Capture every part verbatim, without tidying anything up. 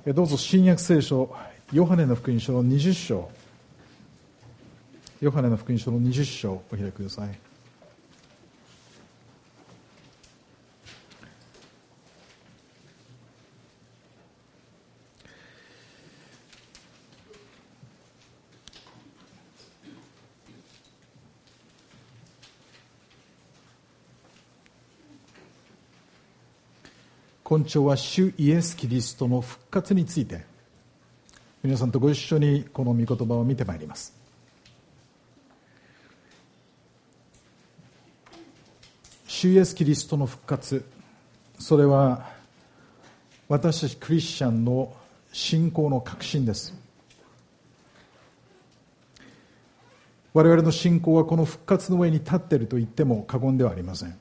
どうぞ新約聖書ヨハネの福音書のにじゅっ章、ヨハネの福音書のにじゅっ章をお開きください。今朝は主イエス・キリストの復活について皆さんとご一緒にこの御言葉を見てまいります。主イエス・キリストの復活、それは私たちクリスチャンの信仰の確信です。我々の信仰はこの復活の上に立っていると言っても過言ではありません。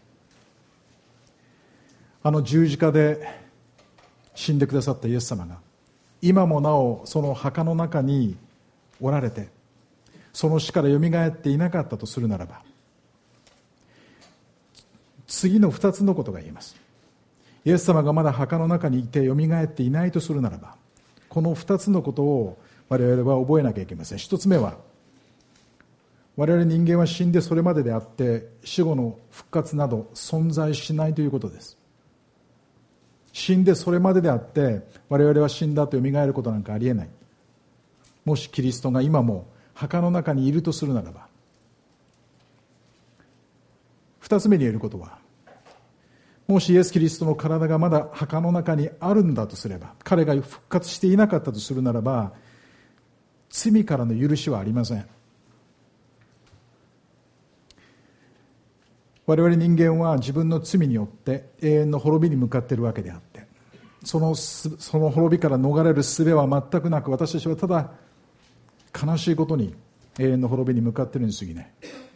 あの十字架で死んでくださったイエス様が今もなおその墓の中におられて、その死からよみがえっていなかったとするならば、次の二つのことが言えます。イエス様がまだ墓の中にいてよみがえっていないとするならば、この二つのことを我々は覚えなきゃいけません。一つ目は、我々人間は死んでそれまでであって死後の復活など存在しないということです。死んでそれまでであって我々は死んだとよみがえることなんかありえない。もしキリストが今も墓の中にいるとするならば、二つ目に言えることは、もしイエス・キリストの体がまだ墓の中にあるんだとすれば、彼が復活していなかったとするならば、罪からの許しはありません。我々人間は自分の罪によって永遠の滅びに向かっているわけであって、その、その滅びから逃れる術は全くなく、私たちはただ悲しいことに永遠の滅びに向かっているに過ぎない。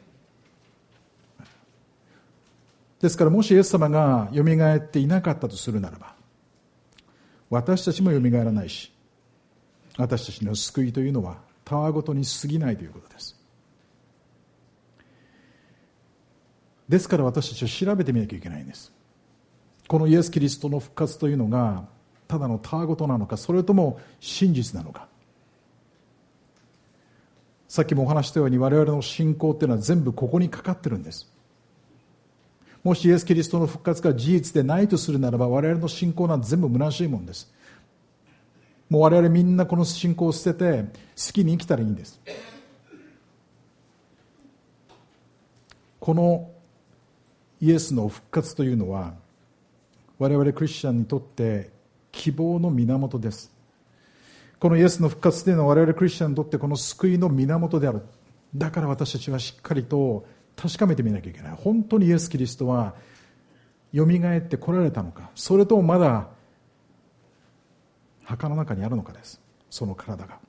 ですから、もしイエス様がよみがえっていなかったとするならば、私たちもよみがえらないし、私たちの救いというのはたわごとに過ぎないということです。ですから私たちは調べてみなきゃいけないんです。このイエス・キリストの復活というのがただのたわごとなのか、それとも真実なのか。さっきもお話したように、我々の信仰っていうのは全部ここにかかってるんです。もしイエス・キリストの復活が事実でないとするならば、我々の信仰なんて全部虚しいもんです。もう我々みんなこの信仰を捨てて好きに生きたらいいんです。このイエスの復活というのは我々クリスチャンにとって希望の源です。このイエスの復活というのは我々クリスチャンにとってこの救いの源である。だから私たちはしっかりと確かめてみなきゃいけない。本当にイエス・キリストはよみがえって来られたのか、それともまだ墓の中にあるのかです。その体が。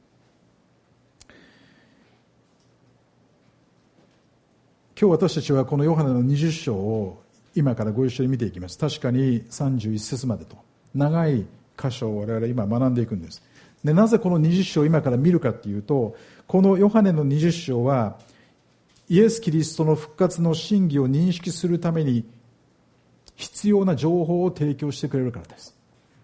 今日私たちはこのヨハネのにじゅっ章を今からご一緒に見ていきます。確かにさんじゅういっ節までと長い箇所を我々今学んでいくんです。で、なぜこのにじゅっ章を今から見るかというと、このヨハネのにじゅっ章はイエス・キリストの復活の真偽を認識するために必要な情報を提供してくれるからです。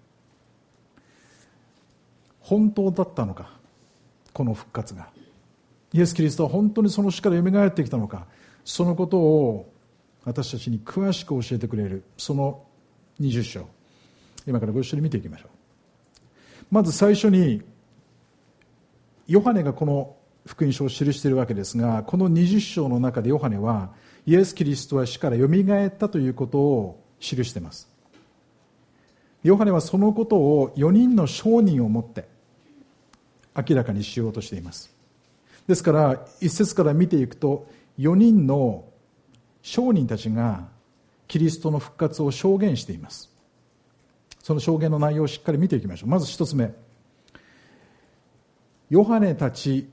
本当だったのか、この復活が。イエス・キリストは本当にその死からよみがえってきたのか、そのことを私たちに詳しく教えてくれる、そのにじゅっ章、今からご一緒に見ていきましょう。まず最初にヨハネがこの福音書を記しているわけですが、このにじゅっ章の中でヨハネはイエス・キリストは死からよみがえったということを記しています。ヨハネはそのことをよにんの証人をもって明らかにしようとしています。ですから一節から見ていくと、よにんの証人たちがキリストの復活を証言しています。その証言の内容をしっかり見ていきましょう。まず一つ目、ヨハネたち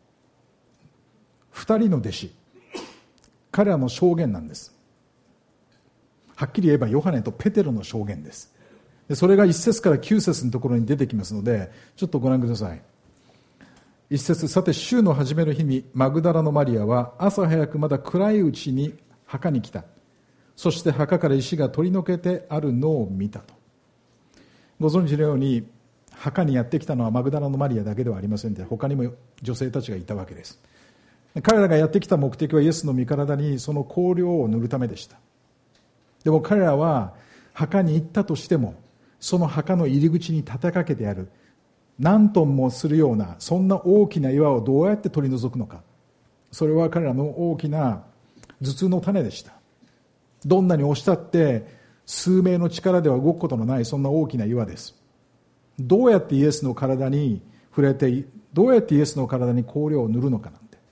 二人の弟子、彼らの証言なんです。はっきり言えばヨハネとペテロの証言です。でそれが一節から九節のところに出てきますので、ちょっとご覧ください。一節、さて週の初めの日にマグダラのマリアは朝早くまだ暗いうちに墓に来た。そして墓から石が取り除けてあるのを見たと。ご存知のように墓にやってきたのはマグダラのマリアだけではありませんで、他にも女性たちがいたわけです。彼らがやってきた目的はイエスの身体にその香料を塗るためでした。でも彼らは墓に行ったとしても、その墓の入り口に立てかけてある何トンもするようなそんな大きな岩をどうやって取り除くのか、それは彼らの大きな頭痛の種でした。どんなに押したって数名の力では動くことのないそんな大きな岩です。どうやってイエスの体に触れて、どうやってイエスの体に香料を塗るのかなんて、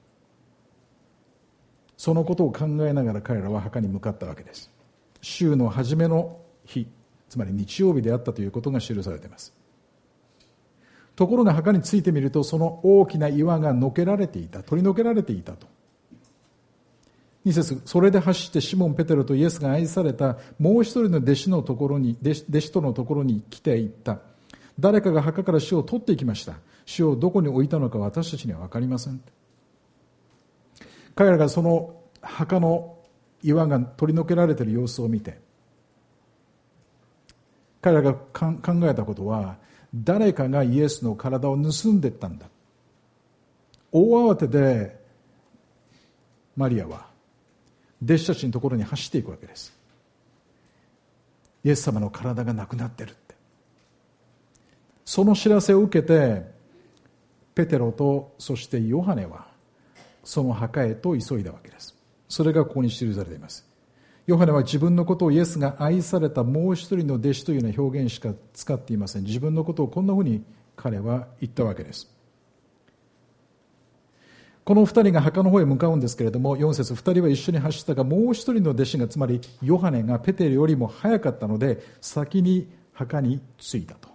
そのことを考えながら彼らは墓に向かったわけです。週の初めの日、つまり日曜日であったということが記されています。ところが墓についてみると、その大きな岩がのけられていた、取り除けられていたと。に節、それで走ってシモン・ペテロとイエスが愛されたもう一人の弟子のところに、弟子、弟子とのところに来ていった。誰かが墓から死を取っていきました。死をどこに置いたのか私たちには分かりません。彼らがその墓の岩が取り除けられている様子を見て、彼らが考えたことは、誰かがイエスの体を盗んでいったんだ。大慌てでマリアは弟子たちのところに走っていくわけです。イエス様の体がなくなってるって。その知らせを受けてペテロとそしてヨハネはその墓へと急いだわけです。それがここに記されています。ヨハネは自分のことをイエスが愛されたもう一人の弟子というような表現しか使っていません。自分のことをこんなふうに彼は言ったわけです。この二人が墓の方へ向かうんですけれども、よん節、二人は一緒に走ったが、もう一人の弟子が、つまりヨハネがペテロよりも早かったので先に墓に着いたと、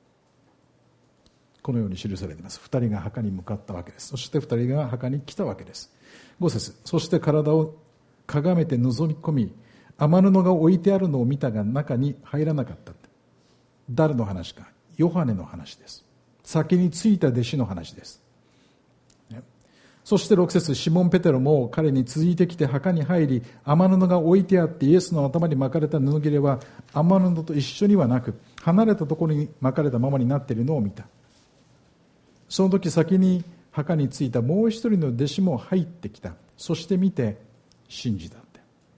このように記されています。二人が墓に向かったわけです。そして二人が墓に来たわけです。ご節、そして体をかがめて覗き込み、雨布が置いてあるのを見たが中に入らなかった。誰の話か。ヨハネの話です。先に着いた弟子の話です。そしてろく節、シモン・ペテロも彼に続いてきて墓に入り、雨布が置いてあってイエスの頭に巻かれた布切れは雨布と一緒にはなく、離れたところに巻かれたままになっているのを見た。その時先に墓に着いたもう一人の弟子も入ってきた。そして見て信じたって。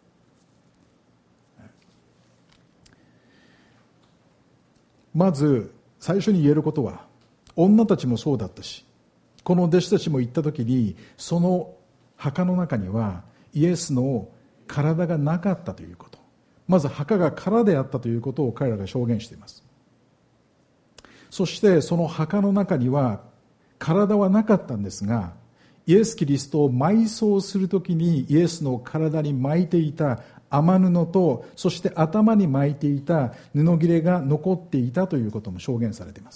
まず最初に言えることは、女たちもそうだったし、この弟子たちも行った時にその墓の中にはイエスの体がなかったということ、まず墓が空であったということを彼らが証言しています。そしてその墓の中には体はなかったんですが、イエス・キリストを埋葬するときにイエスの体に巻いていた雨布と、そして頭に巻いていた布切れが残っていたということも証言されています。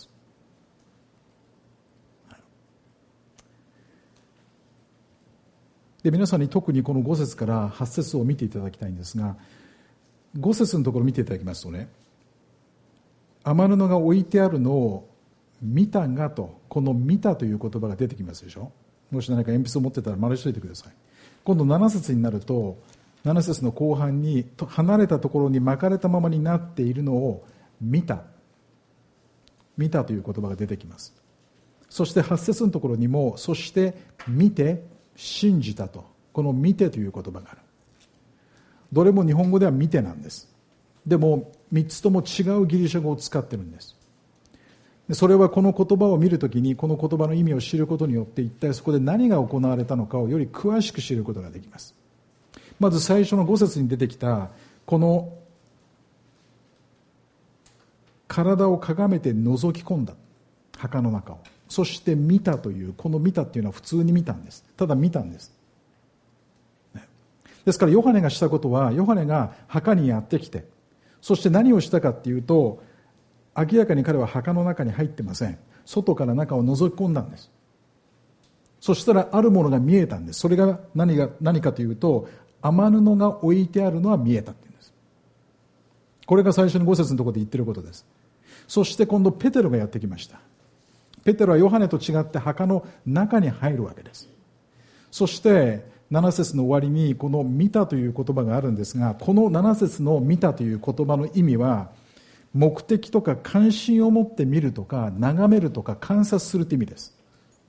で、皆さんに特にこのご節からはち節を見ていただきたいんですが、ご節のところを見ていただきますとね、雨布が置いてあるのを見たがと、この見たという言葉が出てきますでしょ。もし何か鉛筆を持ってたら丸しといてください。今度なな節になると、なな節の後半に離れたところに巻かれたままになっているのを見た、見たという言葉が出てきます。そしてはち節のところにも、そして見て信じたと、この見てという言葉がある。どれも日本語では見てなんです。でもみっつとも違うギリシャ語を使ってるんです。それはこの言葉を見るときに、この言葉の意味を知ることによって一体そこで何が行われたのかをより詳しく知ることができます。まず最初のご節に出てきたこの体をかがめて覗き込んだ墓の中を、そして見たという、この見たっていうのは普通に見たんです。ただ見たんです。ですからヨハネがしたことは、ヨハネが墓にやってきて、そして何をしたかっていうと、明らかに彼は墓の中に入ってません。外から中を覗き込んだんです。そしたらあるものが見えたんです。それが何が何かというと、雨布が置いてあるのは見えたっていうんです。これが最初のご節のところで言ってることです。そして今度ペテロがやってきました。ペテロはヨハネと違って墓の中に入るわけです。そしてなな節の終わりにこの見たという言葉があるんですが、このなな節の見たという言葉の意味は、 目的とか関心を持って見るとか眺めるとか観察するという意味です。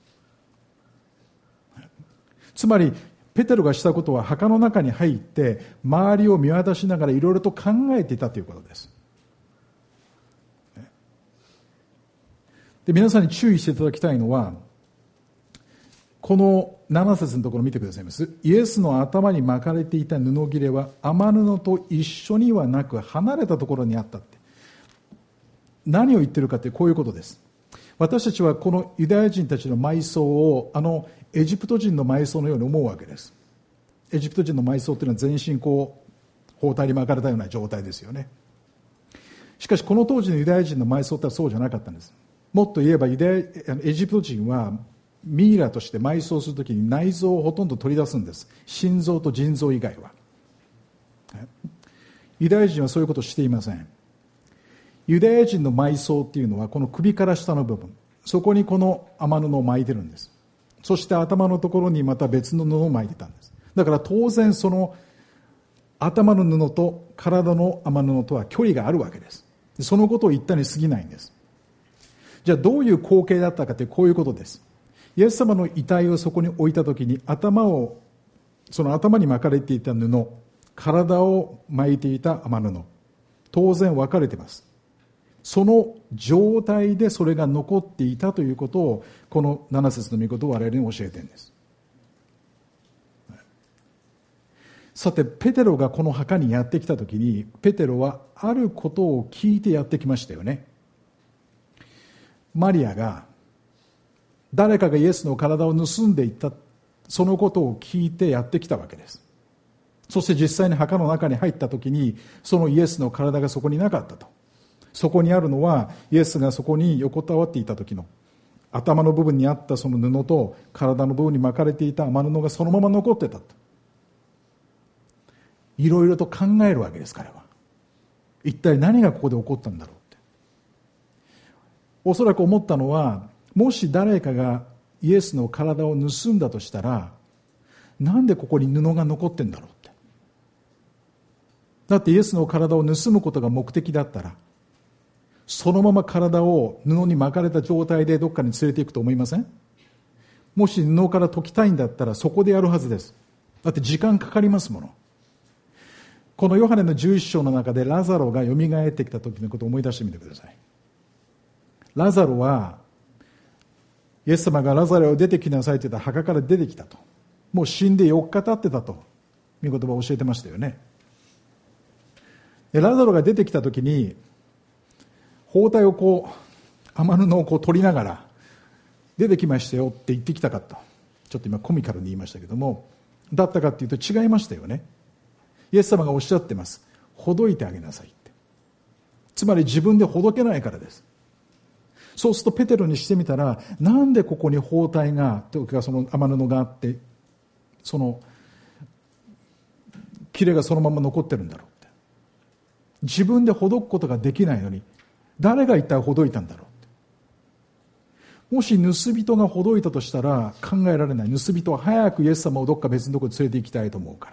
つまりペテロがしたことは墓の中に入って周りを見渡しながらいろいろと考えていたということです。で、皆さんに注意していただきたいのは、このなな節のところを見てくださいます。イエスの頭に巻かれていた布切れは雨布と一緒にはなく離れたところにあったって。何を言ってるかってこういうことです。私たちはこのユダヤ人たちの埋葬をあのエジプト人の埋葬のように思うわけです。エジプト人の埋葬というのは全身こう包帯に巻かれたような状態ですよね。しかしこの当時のユダヤ人の埋葬ってはそうじゃなかったんです。もっと言えばユダヤエジプト人はミイラとして埋葬するときに内臓をほとんど取り出すんです。心臓と腎臓以外は。ユダヤ人はそういうことをしていません。ユダヤ人の埋葬っていうのはこの首から下の部分、そこにこの雨布を巻いてるんです。そして頭のところにまた別の布を巻いてたんです。だから当然その頭の布と体の雨布とは距離があるわけです。そのことを言ったに過ぎないんです。じゃあどういう光景だったかというこういうことです。イエス様の遺体をそこに置いたときに頭をその頭に巻かれていた布、体を巻いていた雨布、当然分かれています。その状態でそれが残っていたということをこのなな節の御言を我々に教えているんです。さてペテロがこの墓にやってきたときにペテロはあることを聞いてやってきましたよね。マリアが誰かがイエスの体を盗んでいったそのことを聞いてやってきたわけです。そして実際に墓の中に入ったときにそのイエスの体がそこになかったと。そこにあるのはイエスがそこに横たわっていた時の頭の部分にあったその布と体の部分に巻かれていた雨布がそのまま残ってたと。いろいろと考えるわけです。彼は一体何がここで起こったんだろうって。おそらく思ったのは、もし誰かがイエスの体を盗んだとしたらなんでここに布が残ってんだろうって。だってイエスの体を盗むことが目的だったらそのまま体を布に巻かれた状態でどっかに連れていくと思いません？もし布から解きたいんだったらそこでやるはずです。だって時間かかりますもの。このヨハネのじゅういっ章の中でラザロがよみがえってきた時のことを思い出してみてください。ラザロはイエス様がラザロを出てきなさいと言った墓から出てきたと。もう死んでよっか経ってたと御言葉を教えてましたよね。でラザロが出てきた時に包帯をこう雨布をこう取りながら出てきましたよって言ってきたかった。ちょっと今コミカルに言いましたけども、だったかっていうと違いましたよね。イエス様がおっしゃってます。ほどいてあげなさいって。つまり自分でほどけないからです。そうするとペテロにしてみたら、なんでここに包帯がというかその雨布があってその切れがそのまま残ってるんだろうって。自分でほどくことができないのに誰が一体ほどいたんだろうって。もし盗人がほどいたとしたら考えられない。盗人は早くイエス様をどっか別のところに連れて行きたいと思うから。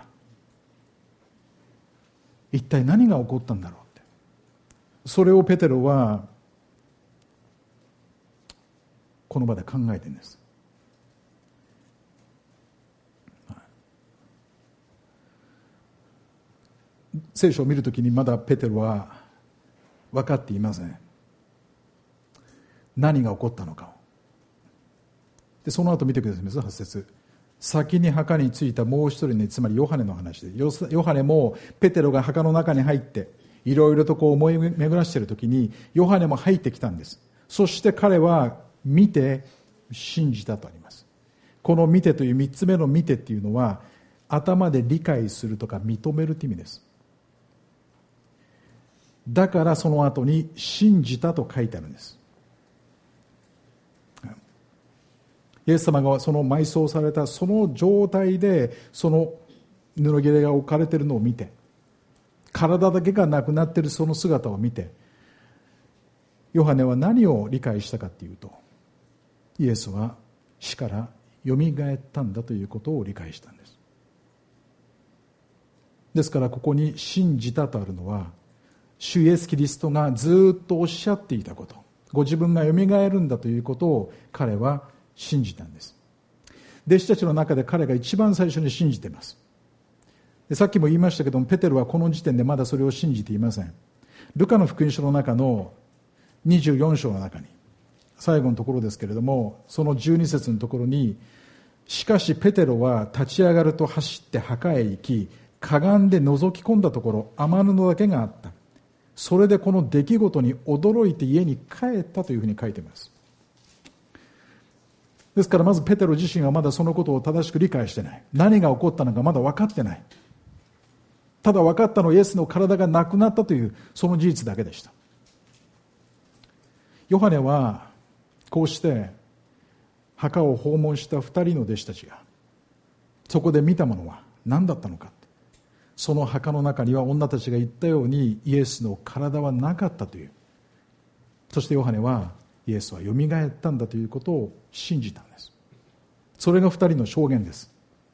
一体何が起こったんだろうって。それをペテロはこの場で考えてるんです。聖書を見るときにまだペテロは分かっていません。何が起こったのかを。でその後見てくださいます。はち節。先に墓に着いたもう一人ね、つまりヨハネの話で、ヨハネもペテロが墓の中に入っていろいろとこう思い巡らしているときにヨハネも入ってきたんです。そして彼は見て信じたとあります。この見てという三つ目の見てっていうのは頭で理解するとか認めるという意味です。だからその後に信じたと書いてあるんです。イエス様がその埋葬されたその状態でその布切れが置かれているのを見て、体だけがなくなっているその姿を見て、ヨハネは何を理解したかというと、イエスは死からよみがえったんだということを理解したんです。ですからここに信じたとあるのは主イエス・キリストがずっとおっしゃっていたこと、ご自分がよみがえるんだということを彼は信じたんです。弟子たちの中で彼が一番最初に信じています。でさっきも言いましたけども、ペテロはこの時点でまだそれを信じていません。ルカの福音書の中のにじゅうよん章の中に、最後のところですけれども、そのじゅうに節のところに、しかしペテロは立ち上がると走って墓へ行き、かがんで覗き込んだところ、雨布だけがあった。それでこの出来事に驚いて家に帰ったというふうに書いています。ですからまずペテロ自身はまだそのことを正しく理解してない。何が起こったのかまだ分かってない。ただ分かったのはイエスの体がなくなったというその事実だけでした。ヨハネはこうして墓を訪問した二人の弟子たちがそこで見たものは何だったのか。その墓の中には女たちが言ったようにイエスの体はなかったという。そしてヨハネはイエスはよみがえったんだということを信じたんです。それが二人の証言です。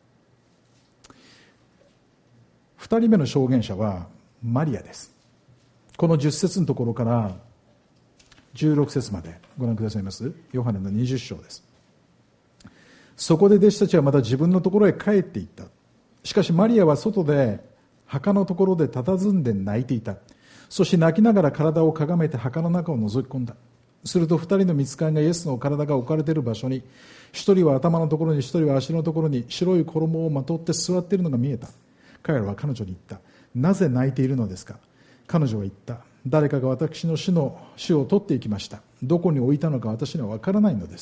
二人目の証言者はマリアです。このじゅっ節のところからじゅうろく節までご覧くださいます。ヨハネのにじゅう章です。そこで弟子たちはまた自分のところへ帰っていった。しかしマリアは外で墓のところで佇んで泣いていた。そして泣きながら体をかがめて墓の中を覗き込んだ。すると二人の御使いがイエスの体が置かれている場所に、一人は頭のところに一人は足のところに白い衣をまとって座っているのが見えた。彼らは彼女に言った。なぜ泣いているのですか。彼女は言った。誰かが私の死の死を取っていきました。どこに置いたのか私には分からないのです。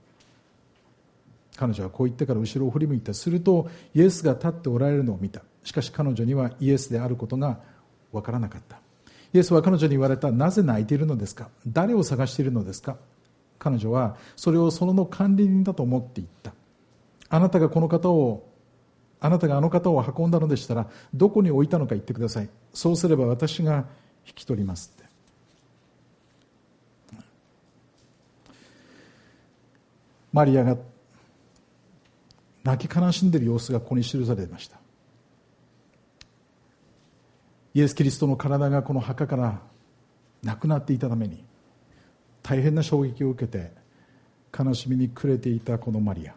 彼女はこう言ってから後ろを振り向いた。するとイエスが立っておられるのを見た。しかし彼女にはイエスであることが分からなかった。イエスは彼女に言われた。なぜ泣いているのですか。誰を探しているのですか。彼女はそれをその管理人だと思って言った。あなたがこの方をあなたがあの方を運んだのでしたらどこに置いたのか言ってください。そうすれば私が引き取りますって。マリアが泣き悲しんでいる様子がここに記されていました。イエス・キリストの体がこの墓からなくなっていたために大変な衝撃を受けて悲しみに暮れていたこのマリア、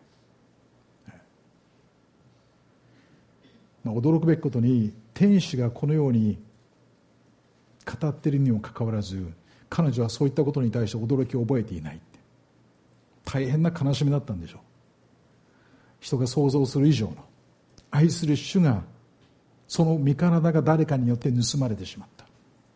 まあ、驚くべきことに天使がこのように語っているにもかかわらず彼女はそういったことに対して驚きを覚えていないって。大変な悲しみだったんでしょう。人が想像する以上の愛する主がその身体が誰かによって盗まれてしまった。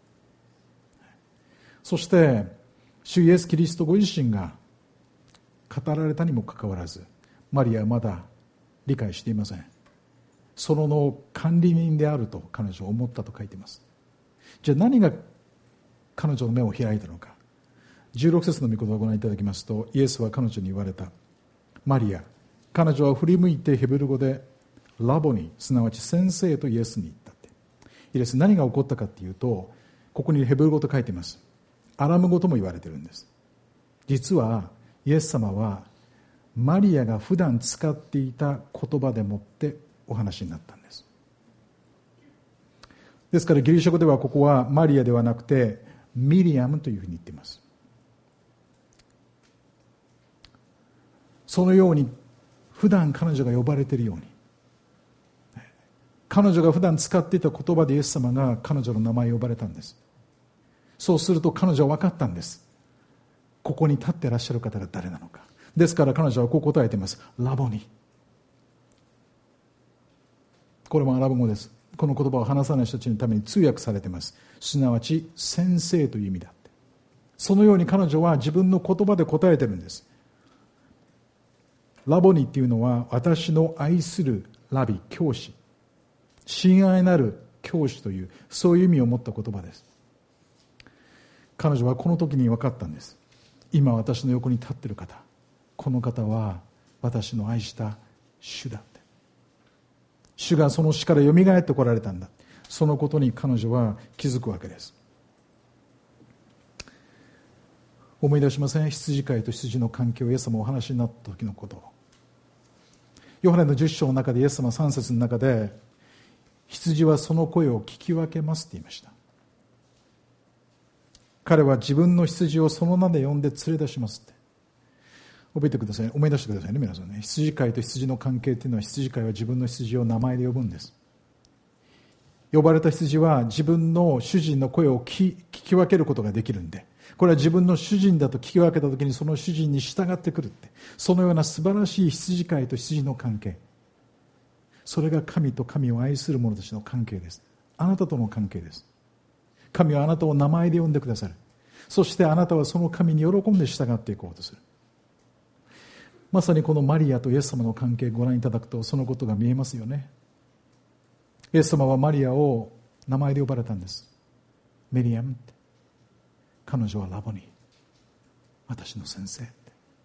そして主イエス・キリストご自身が語られたにもかかわらずマリアはまだ理解していません。そのの管理人であると彼女は思ったと書いています。じゃあ何が彼女の目を開いたのか。じゅうろく節の御言葉をご覧いただきますと、イエスは彼女に言われた。マリア。彼女は振り向いてヘブル語でラボニ、すなわち先生とイエスに言ったって。イエス何が起こったかっていうと、ここにヘブル語と書いています。アラム語とも言われているんです。実はイエス様はマリアが普段使っていた言葉でもってお話になったんです。ですからギリシャ語ではここはマリアではなくてミリアムというふうに言っています。そのように普段彼女が呼ばれているように、彼女が普段使っていた言葉でイエス様が彼女の名前を呼ばれたんです。そうすると彼女は分かったんです。ここに立っていらっしゃる方が誰なのか。ですから彼女はこう答えています。ラボニ。これもアラブ語です。この言葉を話さない人たちのために通訳されています。すなわち先生という意味だって。そのように彼女は自分の言葉で答えているんです。ラボニっていうのは私の愛するラビ、教師、親愛なる教師というそういう意味を持った言葉です。彼女はこの時に分かったんです。今私の横に立っている方、この方は私の愛した主だって。主がその死からよみがえってこられたんだ。そのことに彼女は気づくわけです。思い出しません？羊飼いと羊の関係をイエス様お話になった時のことを。ヨハネのじゅっ章の中でイエス様さん節の中で、羊はその声を聞き分けますって言いました。 彼は自分の羊をその名で呼んで連れ出しますって。覚えてください。思い出してくださいね、皆さんね。羊飼いと羊の関係っていうのは、羊飼いは自分の羊を名前で呼ぶんです。呼ばれた羊は自分の主人の声を聞き分けることができるんで、これは自分の主人だと聞き分けたときにその主人に従ってくるって、そのような素晴らしい羊飼いと羊の関係、それが神と神を愛する者たちの関係です。あなたとの関係です。神はあなたを名前で呼んでくださる。そしてあなたはその神に喜んで従っていこうとする。まさにこのマリアとイエス様の関係をご覧いただくとそのことが見えますよね。イエス様はマリアを名前で呼ばれたんです。メリアムって。彼女はラボニー、私の先生って。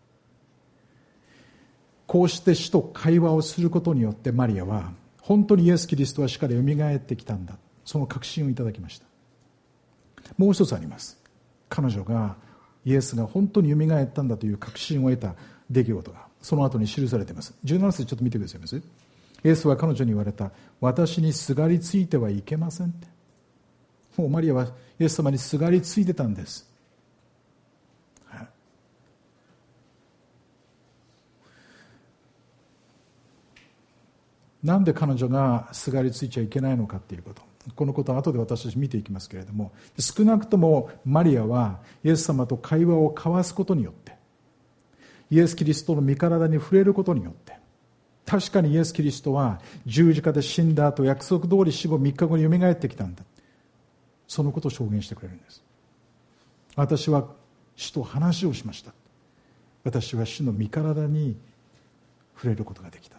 こうして主と会話をすることによってマリアは本当にイエス・キリストは死からよみがえってきたんだ、その確信をいただきました。もう一つあります。彼女がイエスが本当によみがえったんだという確信を得た出来事がその後に記されています。じゅうなな節ちょっと見てくださいます。イエスは彼女に言われた。私にすがりついてはいけませんって。もうマリアはイエス様にすがりついてたんです。なんで彼女がすがりついちゃいけないのかっていうこと、このことは後で私たち見ていきますけれども、少なくともマリアはイエス様と会話を交わすことによって、イエス・キリストの御体に触れることによって、確かにイエス・キリストは十字架で死んだ後、約束通り死後みっかごによみがえってきたんだ、そのことを証言してくれるんです。私は主と話をしました。私は主の御体に触れることができた。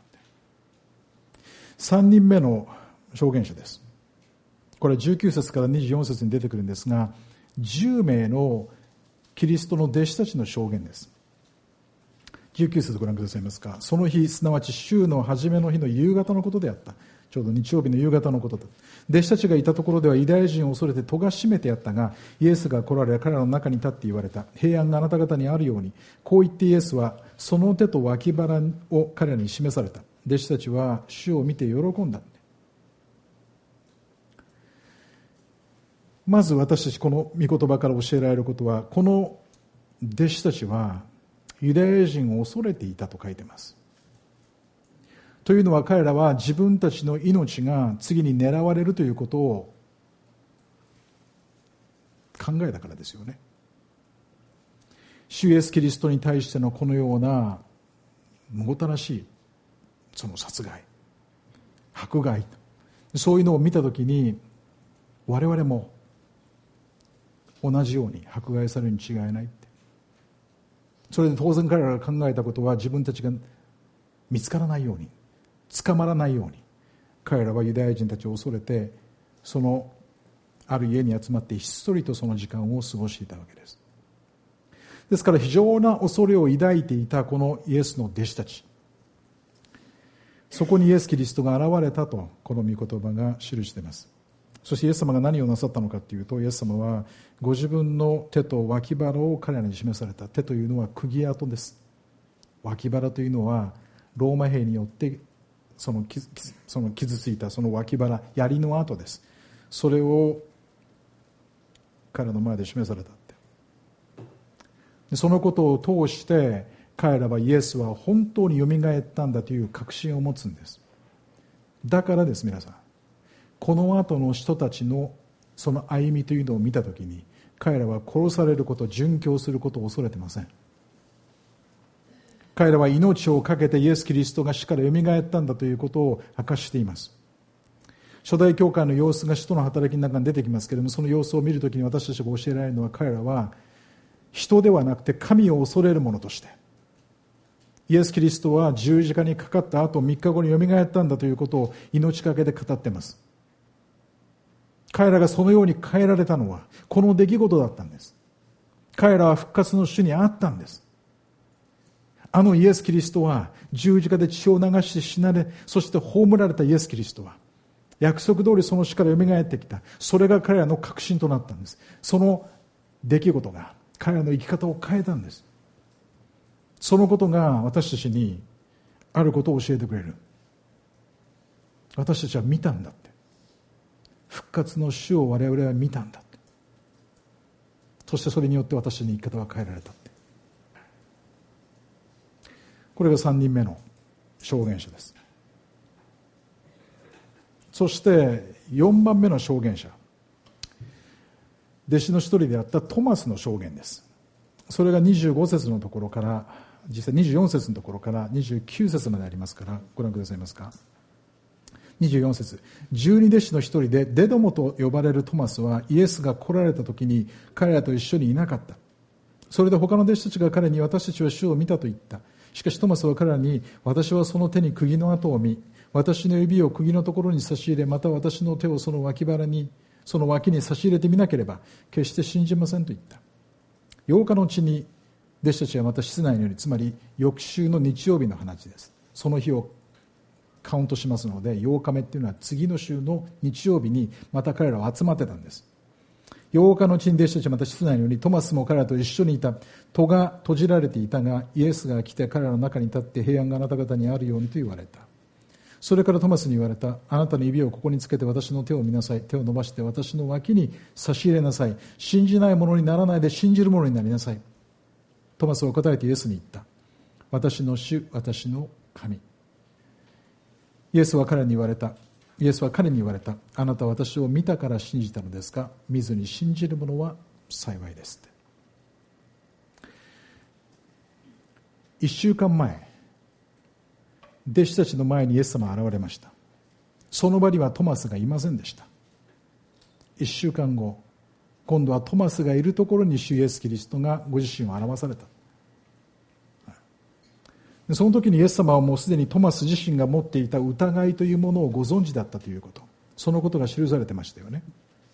さんにんめの証言者です。これはじゅうきゅう節からにじゅうよん節に出てくるんですが、じゅうめいのキリストの弟子たちの証言です。じゅうきゅう節ご覧くださいますか。その日、すなわち週の初めの日の夕方のことであった。ちょうど日曜日の夕方のことだ。弟子たちがいたところではユダヤ人を恐れて戸が閉めてあったが、イエスが来られ彼らの中に立って言われた。平安があなた方にあるように。こう言ってイエスはその手と脇腹を彼らに示された。弟子たちは主を見て喜んだ。まず私たちこの御言葉から教えられることは、この弟子たちはユダヤ人を恐れていたと書いています。というのは彼らは自分たちの命が次に狙われるということを考えたからですよね。主イエスキリストに対してのこのようなむごたらしいその殺害、迫害、そういうのを見たときに我々も同じように迫害されるに違いないって。それで当然彼らが考えたことは、自分たちが見つからないように、捕まらないように、彼らはユダヤ人たちを恐れて、そのある家に集まってひっそりとその時間を過ごしていたわけです。ですから非常な恐れを抱いていたこのイエスの弟子たち、そこにイエス・キリストが現れたとこの御言葉が記しています。そしてイエス様が何をなさったのかというと、イエス様はご自分の手と脇腹を彼らに示された。手というのは釘跡です。脇腹というのはローマ兵によってその傷、その傷ついたその脇腹、槍の跡です。それを彼の前で示されたって。そのことを通して彼らはイエスは本当によみがえったんだという確信を持つんです。だからです、皆さん、この後の人たちのその歩みというのを見たときに、彼らは殺されること、殉教することを恐れてません。彼らは命を懸けてイエス・キリストが死からよみがえったんだということを明かしています。初代教会の様子が使徒の働きの中に出てきますけれども、その様子を見るときに私たちが教えられるのは、彼らは人ではなくて神を恐れる者として、イエス・キリストは十字架にかかった後みっかごによみがえったんだということを命懸けで語っています。彼らがそのように変えられたのはこの出来事だったんです。彼らは復活の主にあったんです。あのイエス・キリストは十字架で血を流して死なれ、そして葬られたイエス・キリストは約束通りその死からよみがえってきた。それが彼らの確信となったんです。その出来事が彼らの生き方を変えたんです。そのことが私たちにあることを教えてくれる。私たちは見たんだって。復活の主を我々は見たんだって。 そしてそれによって私の生き方は変えられたって。これがさんにんめの証言者です。そしてよんばんめの証言者、弟子の一人であったトマスの証言です。それがにじゅうご節のところから、実際にじゅうよん節のところからにじゅうきゅう節までありますから、ご覧くださいますか。にじゅうよん節、十二弟子の一人でデドモと呼ばれるトマスはイエスが来られた時に彼らと一緒にいなかった。それで他の弟子たちが彼に、私たちは主を見たと言った。しかしトマスは彼らに、私はその手に釘の跡を見、私の指を釘のところに差し入れ、また私の手をその脇腹に、その脇に差し入れてみなければ決して信じませんと言った。ようかのうちに弟子たちはまた室内のように、つまり翌週の日曜日の話です。その日をカウントしますので、ようかめっていうのは次の週の日曜日にまた彼らは集まってたんです。ようかのうちに弟子たちはまた室内のように、トマスも彼らと一緒にいた。戸が閉じられていたが、イエスが来て彼らの中に立って、平安があなた方にあるようにと言われた。それからトマスに言われた。あなたの指をここにつけて私の手を見なさい。手を伸ばして私の脇に差し入れなさい。信じないものにならないで信じるものになりなさい。トマスは答えてイエスに言った。私の主、私の神。イエスは彼に言われた。イエスは彼に言われた。あなたは私を見たから信じたのですか。見ずに信じる者は幸いですって。一週間前、弟子たちの前にイエス様が現れました。その場にはトマスがいませんでした。一週間後、今度はトマスがいるところに主イエスキリストがご自身を表された。その時にイエス様はもうすでにトマス自身が持っていた疑いというものをご存知だったということ、そのことが記されてましたよね。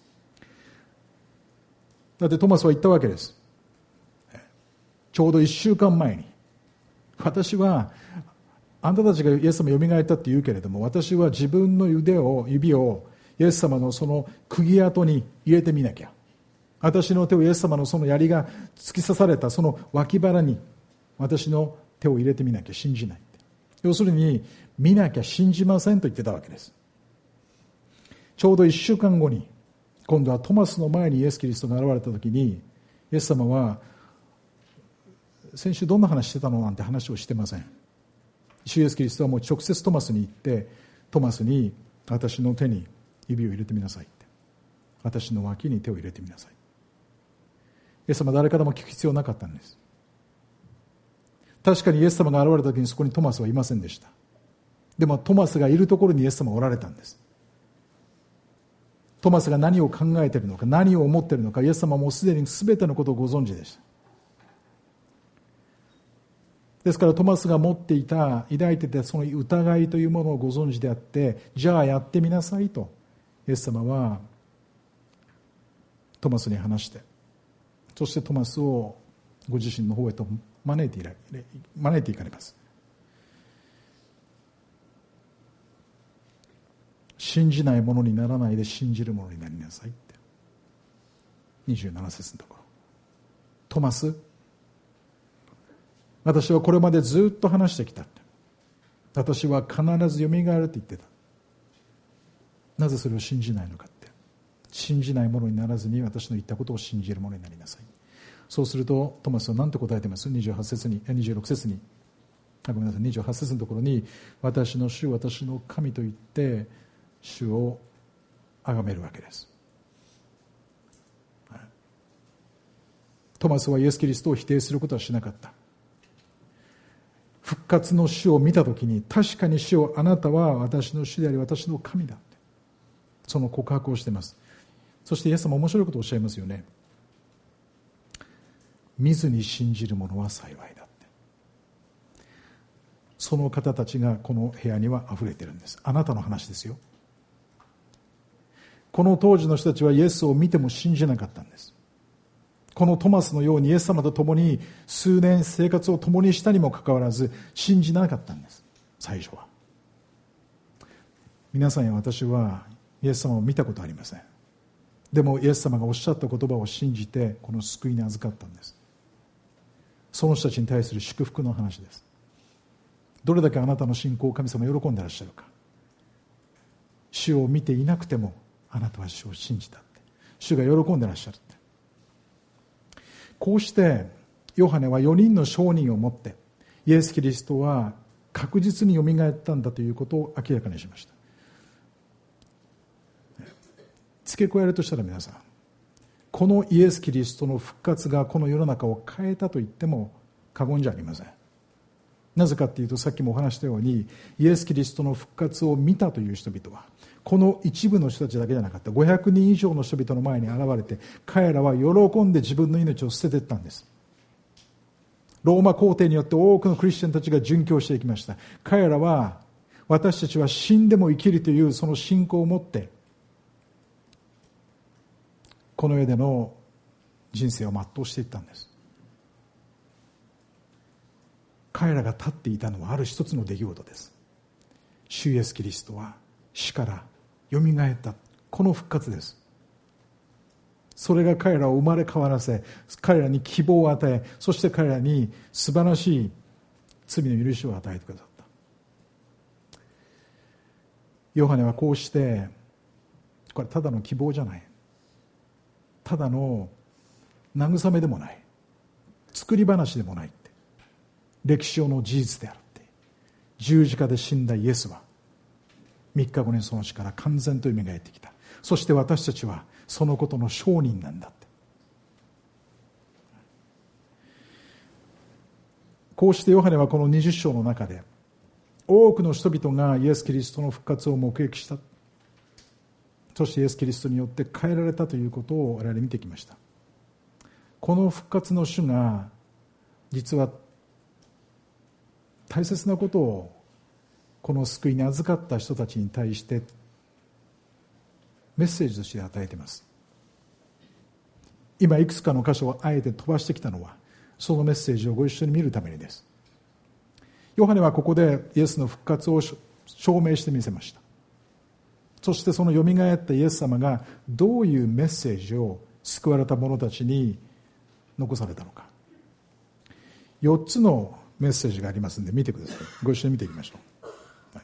だってトマスは言ったわけです。ちょうどいっしゅうかんまえに、私はあんたたちがイエス様よみがえったって言うけれども、私は自分の腕を指をイエス様のその釘跡に入れてみなきゃ、私の手をイエス様のその槍が突き刺されたその脇腹に私の手を入れてみなきゃ信じない。要するに見なきゃ信じませんと言ってたわけです。ちょうどいっしゅうかんごに今度はトマスの前にイエスキリストが現れた時に、イエス様は先週どんな話してたのなんて話をしてません。主イエスキリストはもう直接トマスに言って、トマスに私の手に指を入れてみなさいって、私の脇に手を入れてみなさい。イエス様は誰からも聞く必要なかったんです。確かにイエス様が現れた時にそこにトマスはいませんでした。でもトマスがいるところにイエス様はおられたんです。トマスが何を考えているのか、何を思っているのか、イエス様はもうすでに全てのことをご存知でした。ですからトマスが持っていた、抱いていたその疑いというものをご存知であって、じゃあやってみなさいとイエス様はトマスに話して、そしてトマスをご自身の方へと招いていら招いていかれます。信じないものにならないで信じるものになりなさいって。にじゅうなな節のところ、トマス、私はこれまでずっと話してきた。私は必ずよみがえるって言ってた。なぜそれを信じないのかって。信じないものにならずに私の言ったことを信じるものになりなさい。そうするとトマスは何て答えてます？にじゅうはち節に、にじゅうろく節に、あ、ごめんなさい、にじゅうはち節のところに、私の主、私の神と言って主を崇めるわけです。トマスはイエス・キリストを否定することはしなかった。復活の主を見たときに、確かに主を、あなたは私の主であり私の神だって、その告白をしています。そしてイエス様は面白いことをおっしゃいますよね。見ずに信じる者は幸いだって。その方たちがこの部屋にはあふれているんです。あなたの話ですよ。この当時の人たちはイエスを見ても信じなかったんです。このトマスのようにイエス様と共に数年生活を共にしたにもかかわらず信じなかったんです。最初は。皆さんや私はイエス様を見たことありません。でもイエス様がおっしゃった言葉を信じてこの救いに預かったんです。その人たちに対する祝福の話です。どれだけあなたの信仰を神様喜んでいらっしゃるか。主を見ていなくてもあなたは主を信じたって、主が喜んでいらっしゃるって。 こうしてヨハネはよにんの証人を持ってイエス・キリストは確実によみがえったんだということを明らかにしました。付け加えるとしたら皆さん、このイエス・キリストの復活がこの世の中を変えたと言っても過言じゃありません。なぜかというと、さっきもお話したようにイエス・キリストの復活を見たという人々はこの一部の人たちだけじゃなかったごひゃくにん以上の人々の前に現れて、彼らは喜んで自分の命を捨てていったんです。ローマ皇帝によって多くのクリスチャンたちが殉教していきました。彼らは私たちは死んでも生きるというその信仰を持ってこの世での人生を全うしていったんです。彼らが立っていたのはある一つの出来事です。主イエスキリストは死からよみがえった、この復活です。それが彼らを生まれ変わらせ、彼らに希望を与え、そして彼らに素晴らしい罪の許しを与えてくださった。ヨハネはこうして、これただの希望じゃない、ただの慰めでもない、作り話でもないって、歴史上の事実であるって、十字架で死んだイエスはみっかごにその死から完全と蘇ってきた。そして私たちはそのことの証人なんだって。こうしてヨハネはこのにじゅっ章の中で多くの人々がイエス・キリストの復活を目撃した、そしてイエス・キリストによって変えられたということを我々見てきました。この復活の主が実は大切なことをこの救いに預かった人たちに対してメッセージとして与えています。今いくつかの箇所をあえて飛ばしてきたのはそのメッセージをご一緒に見るためにです。ヨハネはここでイエスの復活を証明してみせました。そしてそのよみがえったイエス様がどういうメッセージを救われた者たちに残されたのか、よっつのメッセージがありますので見てください。ご一緒に見ていきましょう。はい、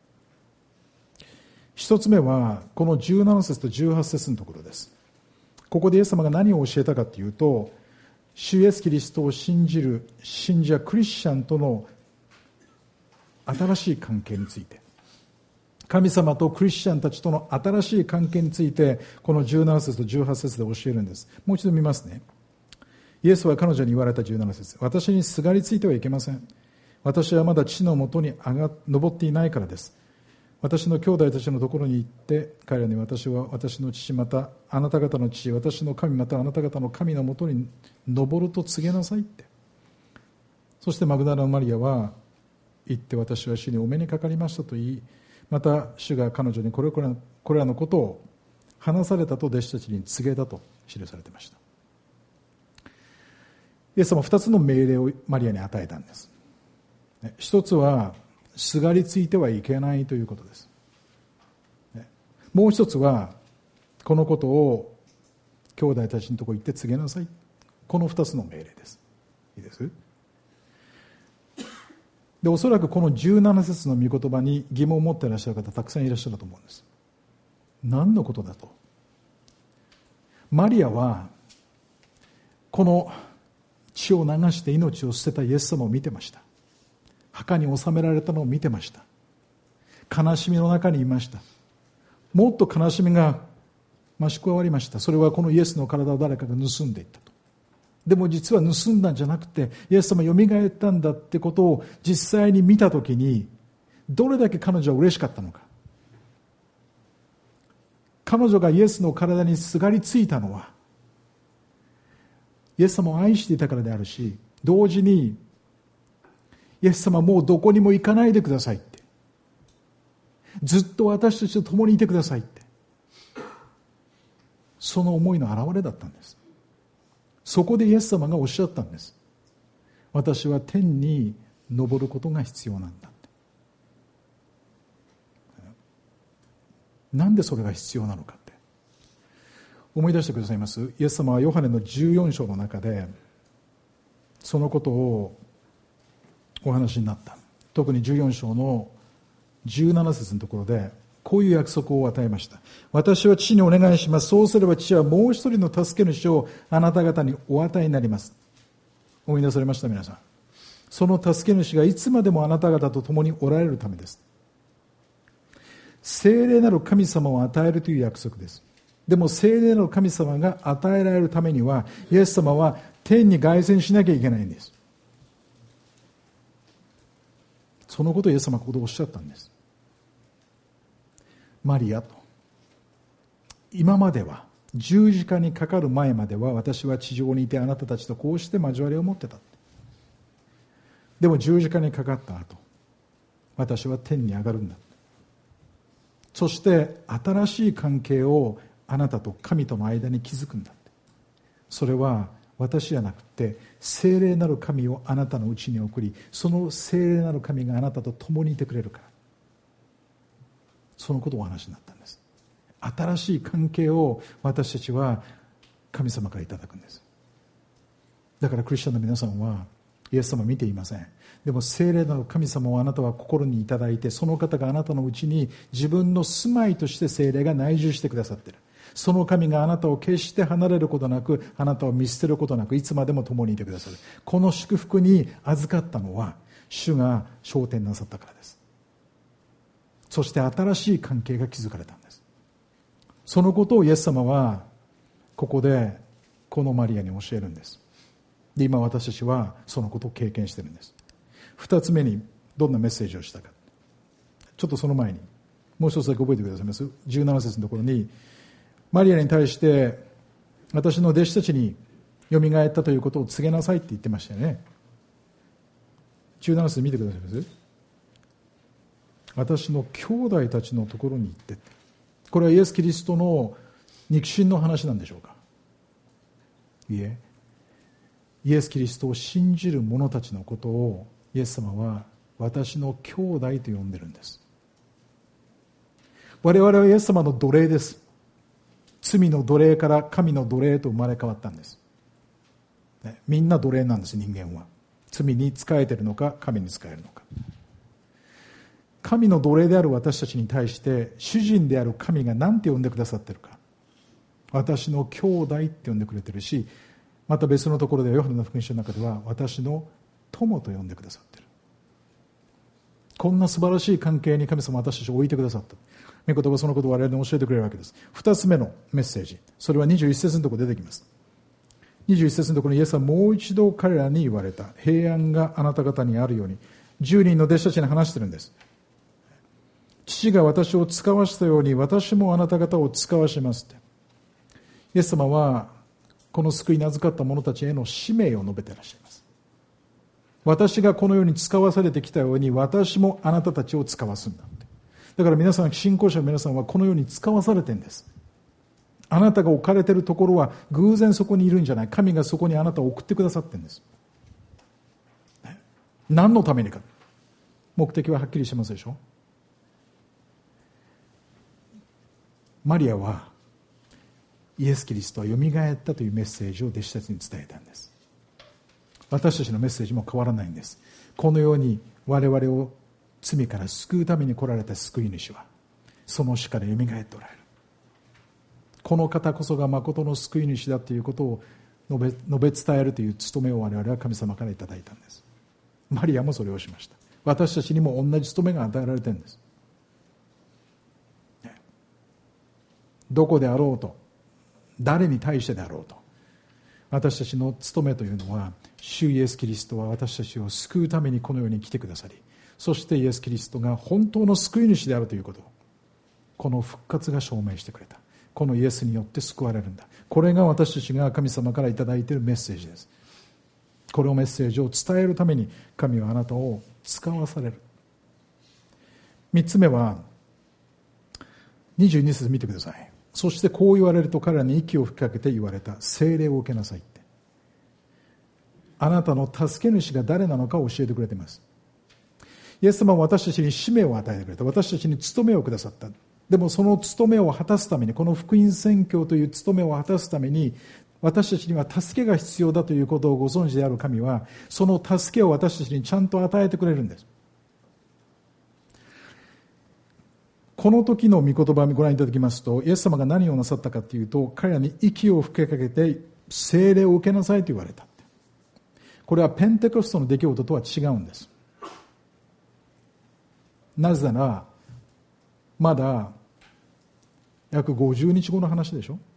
一つ目はこのじゅうなな節とじゅうはち節のところです。ここでイエス様が何を教えたかというと、主イエスキリストを信じる信者クリスチャンとの新しい関係について、神様とクリスチャンたちとの新しい関係についてこのじゅうなな節とじゅうはち節で教えるんです。もう一度見ますね。イエスは彼女に言われたじゅうなな節、私にすがりついてはいけません。私はまだ地のもとに上が登っていないからです。私の兄弟たちのところに行って彼らに、私は私の父、またあなた方の父、私の神、またあなた方の神のもとに登ると告げなさいって。そしてマグダラのマリアは行って、私は主にお目にかかりましたと言い、また主が彼女にこれこれこれらのことを話されたと弟子たちに告げたと記されていました。イエス様は二つの命令をマリアに与えたんです。一つはすがりついてはいけないということです。もう一つはこのことを兄弟たちのところに行って告げなさい。この二つの命令です。いいです。で、おそらくこのじゅうなな節の御言葉に疑問を持っていらっしゃる方たくさんいらっしゃると思うんです。何のことだと。マリアはこの血を流して命を捨てたイエス様を見てました。墓に収められたのを見てました。悲しみの中にいました。もっと悲しみが増し加わりました。それはこのイエスの体を誰かが盗んでいったと。でも実は盗んだんじゃなくて、イエス様よみがえったんだってことを実際に見たときに、どれだけ彼女は嬉しかったのか。彼女がイエスの体にすがりついたのはイエス様を愛していたからであるし、同時にイエス様もうどこにも行かないでくださいって、ずっと私たちと共にいてくださいって、その思いの表れだったんです。そこでイエス様がおっしゃったんです。私は天に昇ることが必要なんだって。なんでそれが必要なのかって思い出してくださいます？イエス様はヨハネのじゅうよん章の中でそのことをお話になった。特にじゅうよん章のじゅうなな節のところでこういう約束を与えました。私は父にお願いします。そうすれば父はもう一人の助け主をあなた方にお与えになります。思い出されました、皆さん。その助け主がいつまでもあなた方と共におられるためです。聖霊なる神様を与えるという約束です。でも聖霊なる神様が与えられるためには、イエス様は天に凱旋しなきゃいけないんです。そのことをイエス様はここでおっしゃったんです。マリアと、今までは十字架にかかる前までは私は地上にいてあなたたちとこうして交わりを持ってた。でも十字架にかかった後、私は天に上がるんだ。そして新しい関係をあなたと神との間に築くんだ。それは私じゃなくて聖霊なる神をあなたのうちに送り、その聖霊なる神があなたと共にいてくれるから、そのことをお話になったんです。新しい関係を私たちは神様からいただくんです。だからクリスチャンの皆さんはイエス様を見ていません。でも聖霊なる神様をあなたは心にいただいて、その方があなたのうちに自分の住まいとして聖霊が内住してくださっている。その神があなたを決して離れることなく、あなたを見捨てることなく、いつまでも共にいてくださる。この祝福に預かったのは主が昇天なさったからです。そして新しい関係が築かれたんです。そのことをイエス様はここでこのマリアに教えるんです。で、今私たちはそのことを経験しているんです。二つ目にどんなメッセージをしたか、ちょっとその前にもう一つだけ覚えてくださいます。じゅうなな節のところにマリアに対して、私の弟子たちによみがえったということを告げなさいって言ってましたよね。じゅうなな節見てくださいます。私の兄弟たちのところに行って、これはイエス・キリストの肉親の話なんでしょうか。いえ、イエス・キリストを信じる者たちのことをイエス様は私の兄弟と呼んでるんです。我々はイエス様の奴隷です。罪の奴隷から神の奴隷と生まれ変わったんです、ね、みんな奴隷なんです。人間は罪に仕えているのか神に仕えるのか。神の奴隷である私たちに対して主人である神が何て呼んでくださっているか、私の兄弟って呼んでくれているし、また別のところでヨハネの福音書の中では私の友と呼んでくださっている。こんな素晴らしい関係に神様は私たちを置いてくださった。御言葉はそのことを我々に教えてくれるわけです。二つ目のメッセージ、それはにじゅういち節のところ出てきます。にじゅういち節のところにイエスはもう一度彼らに言われた。平安があなた方にあるように。じゅうにんの弟子たちに話してるんです。父が私を使わしたように私もあなた方を使わしますって。イエス様はこの救いに預かった者たちへの使命を述べていらっしゃいます。私がこの世に使わされてきたように私もあなたたちを使わすんだって。だから皆さん、信仰者の皆さんはこの世に使わされてるんです。あなたが置かれているところは偶然そこにいるんじゃない。神がそこにあなたを送ってくださってるんです。何のためにか、目的ははっきりしてますでしょ。マリアはイエス・キリストはよみがえったというメッセージを弟子たちに伝えたんです。私たちのメッセージも変わらないんです。このように我々を罪から救うために来られた救い主はその死からよみがえっておられる。この方こそが誠の救い主だということを述べ、述べ伝えるという務めを我々は神様からいただいたんです。マリアもそれをしました。私たちにも同じ務めが与えられているんです。どこであろうと、誰に対してであろうと、私たちの務めというのは、主イエス・キリストは私たちを救うためにこの世に来てくださり、そしてイエス・キリストが本当の救い主であるということを、この復活が証明してくれた。このイエスによって救われるんだ。これが私たちが神様からいただいているメッセージです。このメッセージを伝えるために神はあなたを使わされる。三つ目はにじゅうに節見てください。そしてこう言われると彼らに息を吹きかけて言われた。聖霊を受けなさいって。あなたの助け主が誰なのかを教えてくれています。イエス様は私たちに使命を与えてくれた。私たちに務めをくださった。でもその務めを果たすために、この福音宣教という務めを果たすために、私たちには助けが必要だということをご存知である神は、その助けを私たちにちゃんと与えてくれるんです。ここの時の御言葉をご覧いただきますと、イエス様が何をなさったかというと、彼らに息を吹きかけて聖霊を受けなさいと言われた。これはペンテコストの出来事とは違うんです。なぜならまだ約ごじゅうにちごの話でしょ。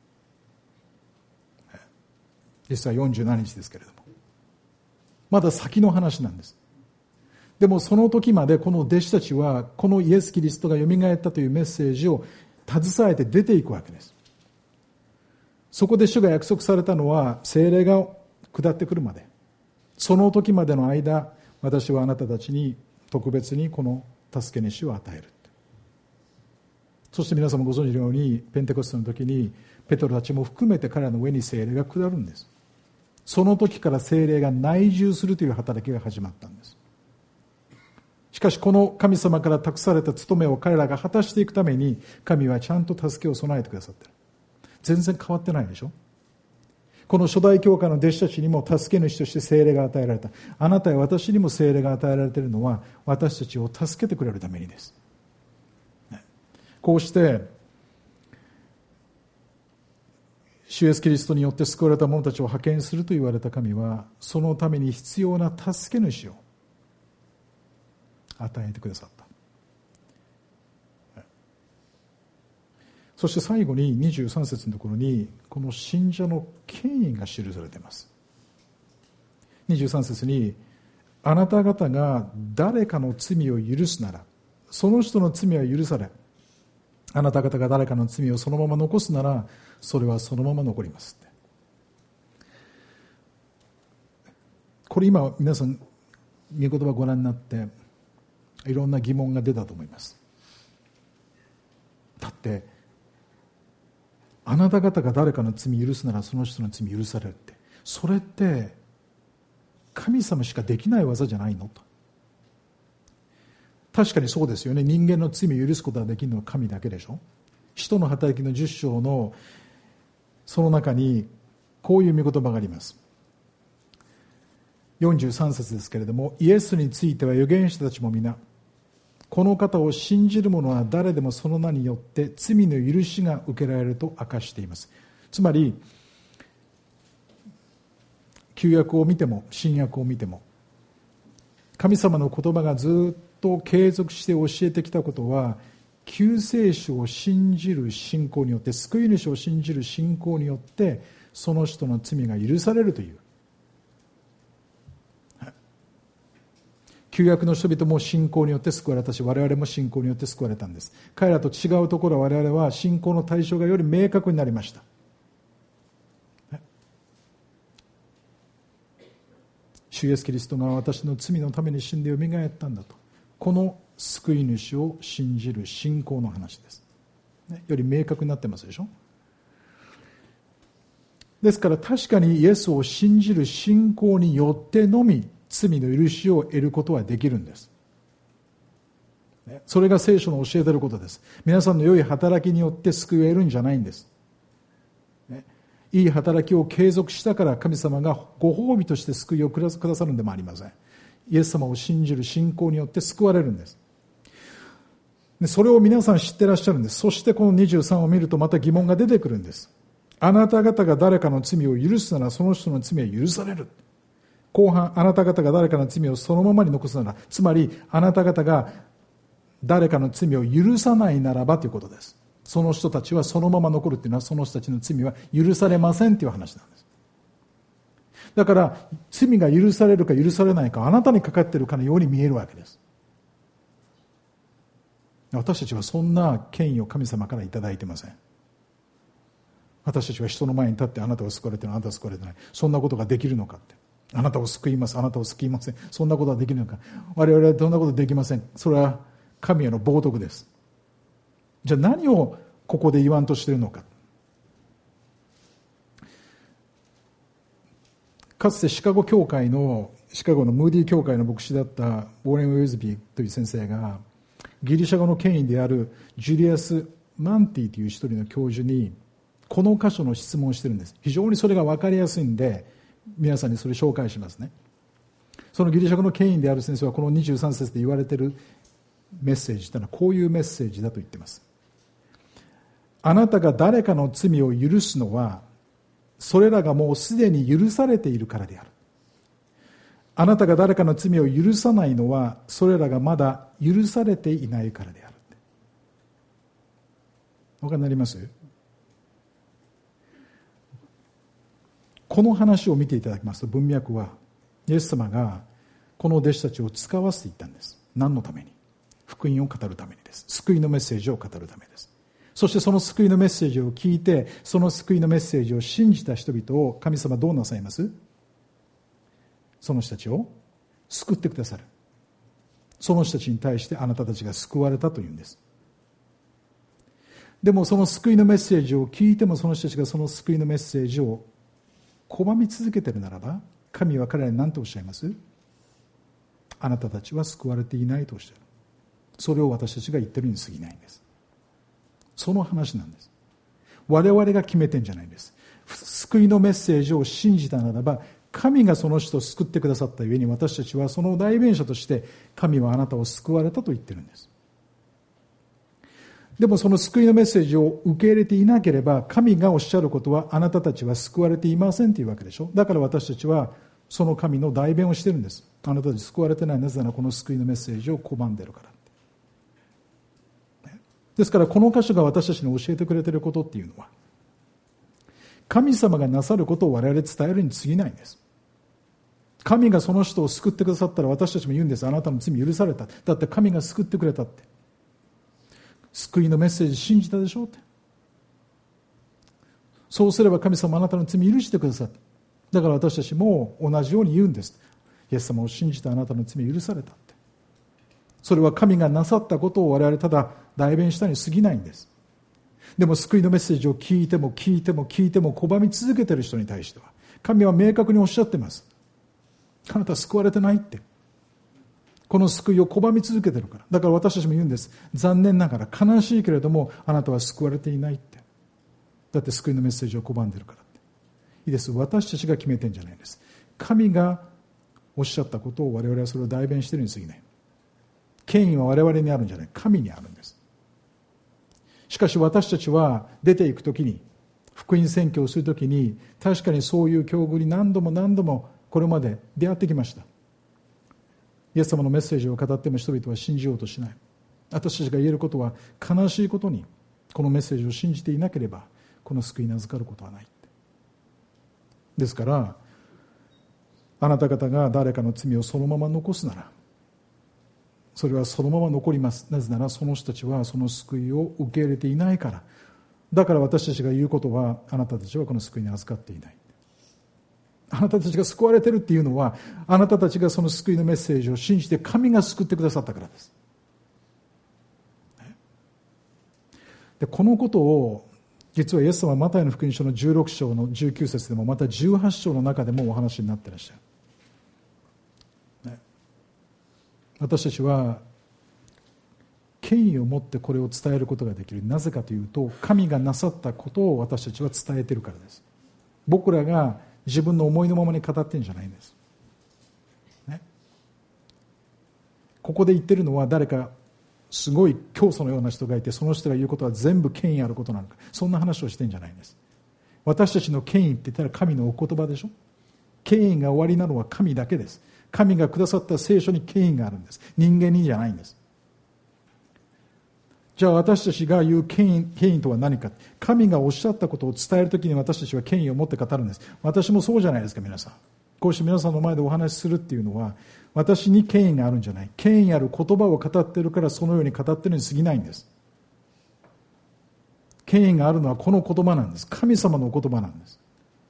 実際よんじゅうななにちですけれども、まだ先の話なんです。でもその時までこの弟子たちはこのイエス・キリストがよみがえったというメッセージを携えて出ていくわけです。そこで主が約束されたのは、聖霊が下ってくるまで、その時までの間、私はあなたたちに特別にこの助け主を与える。そして皆様ご存知のように、ペンテコステの時にペトロたちも含めて彼らの上に聖霊が下るんです。その時から聖霊が内住するという働きが始まったんです。しかしこの神様から託された務めを彼らが果たしていくために、神はちゃんと助けを備えてくださっている。全然変わってないでしょ。この初代教会の弟子たちにも助け主として聖霊が与えられた。あなたや私にも聖霊が与えられているのは、私たちを助けてくれるためにです。こうして主イエスキリストによって救われた者たちを派遣すると言われた神は、そのために必要な助け主を与えてくださった。そして最後ににじゅうさん節のところに、この信者の権威が記されています。にじゅうさん節に、あなた方が誰かの罪を許すなら、その人の罪は許され、あなた方が誰かの罪をそのまま残すなら、それはそのまま残りますって。これ今皆さん御言葉をご覧になっていろんな疑問が出たと思います。だってあなた方が誰かの罪許すならその人の罪許されるって、それって神様しかできない技じゃないのと。確かにそうですよね。人間の罪を許すことができるのは神だけでしょ。使徒の働きのじゅっ章のその中にこういう御言葉があります。よんじゅうさん節ですけれども、イエスについては預言者たちも皆、この方を信じる者は誰でもその名によって罪の許しが受けられると明かしています。つまり旧約を見ても新約を見ても、神様の言葉がずっと継続して教えてきたことは、救世主を信じる信仰によって、救い主を信じる信仰によってその人の罪が許されるという。旧約の人々も信仰によって救われたし、我々も信仰によって救われたんです。彼らと違うところは、我々は信仰の対象がより明確になりました。主イエスキリストが私の罪のために死んでよみがえったんだと、この救い主を信じる信仰の話です、ね、より明確になってますでしょ。ですから確かにイエスを信じる信仰によってのみ罪の許しを得ることはできるんです。それが聖書の教えていることです。皆さんの良い働きによって救いを得るんじゃないんです。いい働きを継続したから神様がご褒美として救いをくださるんでもありません。イエス様を信じる信仰によって救われるんです。でそれを皆さん知ってらっしゃるんです。そしてこのにじゅうさんを見るとまた疑問が出てくるんです。あなた方が誰かの罪を許すならその人の罪は許される。後半、あなた方が誰かの罪をそのままに残すなら、つまりあなた方が誰かの罪を許さないならばということです。その人たちはそのまま残るというのは、その人たちの罪は許されませんという話なんです。だから罪が許されるか許されないか、あなたにかかっているかのように見えるわけです。私たちはそんな権威を神様からいただいていません。私たちは人の前に立って、あなたは救われている、あなたは救われていない、そんなことができるのかって、あなたを救います、あなたを救いません、そんなことはできるのか。我々はそんなことできません。それは神への冒涜です。じゃあ何をここで言わんとしているのか。かつてシカゴ教会のシカゴのムーディ教会の牧師だったウォーレン・ウェズビーという先生が、ギリシャ語の権威であるジュリアス・マンティという一人の教授にこの箇所の質問をしているんです。非常にそれが分かりやすいんで皆さんにそれ紹介しますね。そのギリシャ語の権威である先生はこのにじゅうさん節で言われているメッセージというのはこういうメッセージだと言っています。あなたが誰かの罪を許すのはそれらがもうすでに許されているからである。あなたが誰かの罪を許さないのはそれらがまだ許されていないからである。お分かりになります？この話を見ていただきますと、文脈はイエス様がこの弟子たちを使わせていったんです。何のために？福音を語るためにです。救いのメッセージを語るためです。そしてその救いのメッセージを聞いて、その救いのメッセージを信じた人々を神様はどうなさいます？その人たちを救ってくださる。その人たちに対してあなたたちが救われたというんです。でもその救いのメッセージを聞いても、その人たちがその救いのメッセージを拒み続けているならば、神は彼らに何とおっしゃいます？あなたたちは救われていないとおっしゃる。それを私たちが言ってるに過ぎないんです。その話なんです。我々が決めてんじゃないんです。救いのメッセージを信じたならば、神がその人を救ってくださったゆえに、私たちはその代弁者として神はあなたを救われたと言ってるんです。でもその救いのメッセージを受け入れていなければ、神がおっしゃることはあなたたちは救われていませんというわけでしょ。だから私たちはその神の代弁をしてるんです。あなたたち救われてない。なぜならこの救いのメッセージを拒んでるから。ですからこの箇所が私たちに教えてくれていることっていうのは、神様がなさることを我々伝えるに過ぎないんです。神がその人を救ってくださったら、私たちも言うんです。あなたの罪許された。だって神が救ってくれたって。救いのメッセージ信じたでしょうって。そうすれば神様あなたの罪許してくださった。だから私たちも同じように言うんです。イエス様を信じたあなたの罪許されたって。それは神がなさったことを我々ただ代弁したに過ぎないんです。でも救いのメッセージを聞いても聞いても聞いても拒み続けている人に対しては、神は明確におっしゃっています。あなたは救われてないって。この救いを拒み続けているから。だから私たちも言うんです。残念ながら悲しいけれども、あなたは救われていないって。だって救いのメッセージを拒んでいるからって。いいです。私たちが決めてんじゃないんです。神がおっしゃったことを我々はそれを代弁しているに過ぎない。権威は我々にあるんじゃない。神にあるんです。しかし私たちは出ていくときに、福音宣教をするときに、確かにそういう境遇に何度も何度もこれまで出会ってきました。イエス様のメッセージを語っても人々は信じようとしない。私たちが言えることは、悲しいことにこのメッセージを信じていなければこの救いに預かることはない。ですからあなた方が誰かの罪をそのまま残すなら、それはそのまま残ります。なぜならその人たちはその救いを受け入れていないから。だから私たちが言うことは、あなたたちはこの救いに預かっていない。あなたたちが救われているっていうのは、あなたたちがその救いのメッセージを信じて神が救ってくださったからです。でこのことを実はイエス様はマタイの福音書のじゅうろく章のじゅうきゅう節でも、またじゅうはち章の中でもお話になっていらっしゃる。私たちは権威を持ってこれを伝えることができる。なぜかというと、神がなさったことを私たちは伝えているからです。僕らが自分の思いのままに語ってるんじゃないんです、ね、ここで言ってるのは誰かすごい教祖のような人がいて、その人が言うことは全部権威あることなのか、そんな話をしてるんじゃないんです。私たちの権威って言ったら神のお言葉でしょ。権威が終わりなのは神だけです。神がくださった聖書に権威があるんです。人間にじゃないんです。じゃあ私たちが言う権威、権威とは何か。神がおっしゃったことを伝えるときに私たちは権威を持って語るんです。私もそうじゃないですか、皆さん。こうして皆さんの前でお話しするっていうのは、私に権威があるんじゃない。権威ある言葉を語っているからそのように語っているに過ぎないんです。権威があるのはこの言葉なんです。神様のお言葉なんです。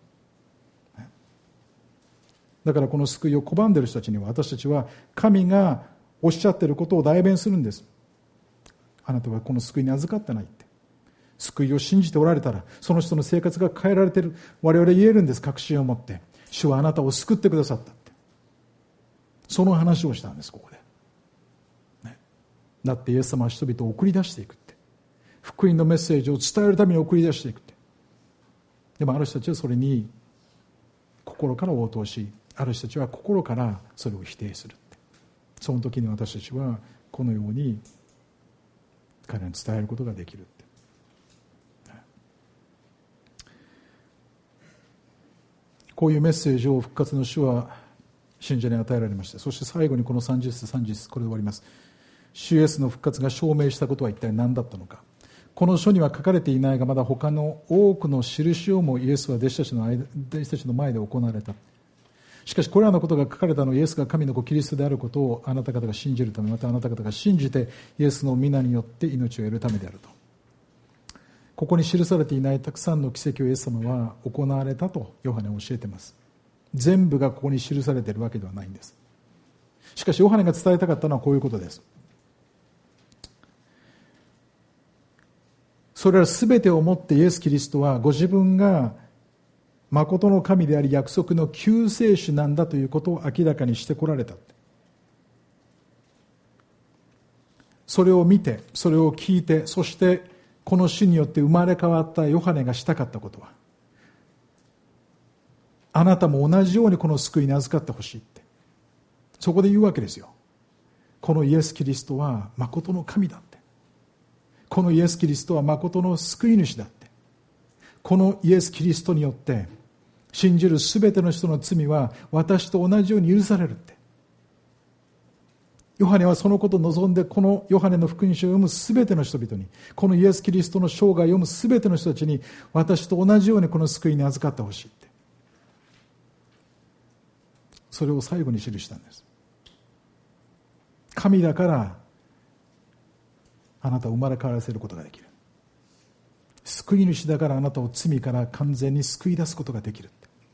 だからこの救いを拒んでいる人たちには、私たちは神がおっしゃっていることを代弁するんです。あなたはこの救いに預かってないって。救いを信じておられたら、その人の生活が変えられている。我々言えるんです。確信を持って。主はあなたを救ってくださったって。その話をしたんです、ここで。ね、だってイエス様は人々を送り出していくって。福音のメッセージを伝えるために送り出していくって。でもある人たちはそれに心から応答し、ある人たちは心からそれを否定するって。その時に私たちはこのように彼らに伝えることができるって。こういうメッセージを復活の主は信者に与えられました。そして最後にこのさんじゅっ節さんじゅっ節、これで終わります。主イエスの復活が証明したことは一体何だったのか。この書には書かれていないが、まだ他の多くの印をもイエスは弟子たちの間、弟子たちの前で行われた。しかしこれらのことが書かれたのはイエスが神の子キリストであることをあなた方が信じるため、またあなた方が信じてイエスの皆によって命を得るためであると。ここに記されていないたくさんの奇跡をイエス様は行われたとヨハネは教えています。全部がここに記されているわけではないんです。しかしヨハネが伝えたかったのはこういうことです。それら全てをもってイエス・キリストはご自分が誠の神であり約束の救世主なんだということを明らかにしてこられた。それを見て、それを聞いて、そしてこの主によって生まれ変わったヨハネがしたかったことは、あなたも同じようにこの救いに預かってほしいって、そこで言うわけですよ。このイエス・キリストは誠の神だって、このイエス・キリストは誠の救い主だって、このイエス・キリストによって信じるすべての人の罪は私と同じように許されるって。ヨハネはそのことを望んで、このヨハネの福音書を読むすべての人々に、このイエス・キリストの生涯を読むすべての人たちに、私と同じようにこの救いに預かってほしいって、それを最後に記したんです。神だからあなたを生まれ変わらせることができる。救い主だからあなたを罪から完全に救い出すことができる。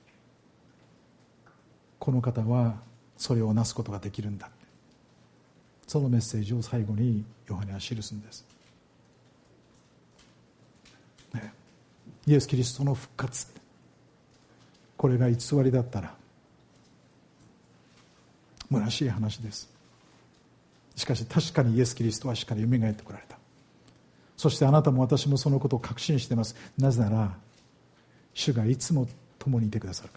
この方はそれをなすことができるんだ。そのメッセージを最後にヨハネは記すんです、ね、イエス・キリストの復活、これが偽りだったら虚しい話です。しかし確かにイエス・キリストはしっかり蘇ってこられた。そしてあなたも私もそのことを確信しています。なぜなら主がいつも共にいてくださるから。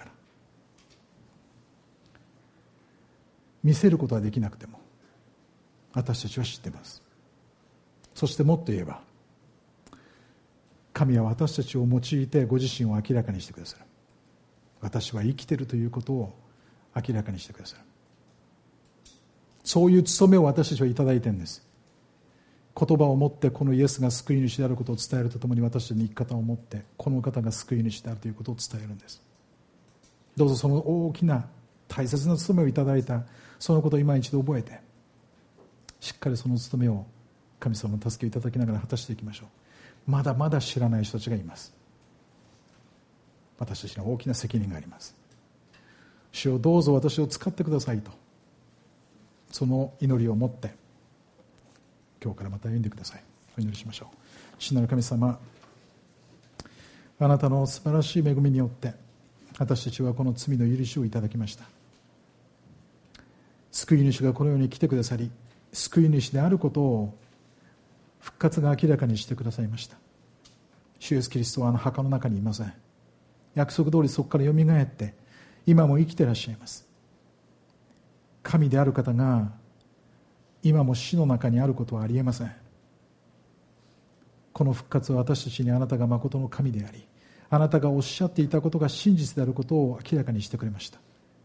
見せることはできなくても私たちは知っています。そしてもっと言えば、神は私たちを用いてご自身を明らかにしてくださる。私は生きているということを明らかにしてくださる。そういう務めを私たちはいただいているんです。言葉を持ってこのイエスが救い主であることを伝えるとともに、私たちの生き方を持ってこの方が救い主であるということを伝えるんです。どうぞその大きな大切な務めをいただいたそのことを今一度覚えて、しっかりその務めを神様の助けをいただきながら果たしていきましょう。まだまだ知らない人たちがいます。私たちに大きな責任があります。主をどうぞ私を使ってくださいと、その祈りを持って今日からまた歩んでください。お祈りしましょう。父なる神様、あなたの素晴らしい恵みによって私たちはこの罪の許しをいただきました。救い主がこの世に来てくださり、救い主であることを復活が明らかにしてくださいました。主イエスキリストはあの墓の中にいません。約束通りそこからよみがえって今も生きていらっしゃいます。神である方が今も死の中にあることはありえません。この復活は私たちにあなたが誠の神であり、あなたがおっしゃっていたことが真実であることを明らかにしてくれました。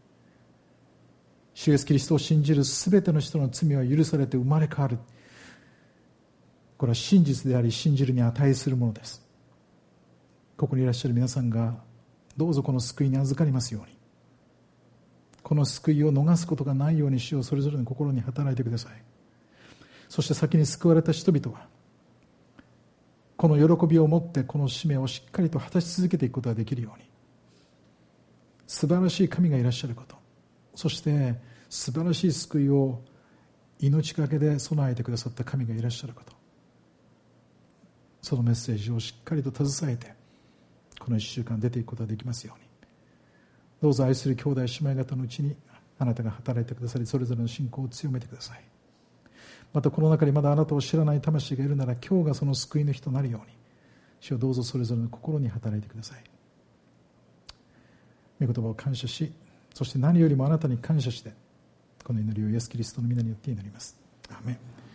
主イエスキリストを信じるすべての人の罪は許されて生まれ変わる。これは真実であり信じるに値するものです。ここにいらっしゃる皆さんがどうぞこの救いに預かりますように、この救いを逃すことがないように主をそれぞれの心に働いてください。そして先に救われた人々はこの喜びを持ってこの使命をしっかりと果たし続けていくことができるように、素晴らしい神がいらっしゃること、そして素晴らしい救いを命がけで備えてくださった神がいらっしゃること、そのメッセージをしっかりと携えてこの一週間出ていくことができますように、どうぞ愛する兄弟姉妹方のうちにあなたが働いてくださり、それぞれの信仰を強めてください。またこの中にまだあなたを知らない魂がいるなら、今日がその救いの日となるように主をどうぞそれぞれの心に働いてください。御言葉を感謝し、そして何よりもあなたに感謝してこの祈りをイエスキリストの皆によって祈ります。 アメン。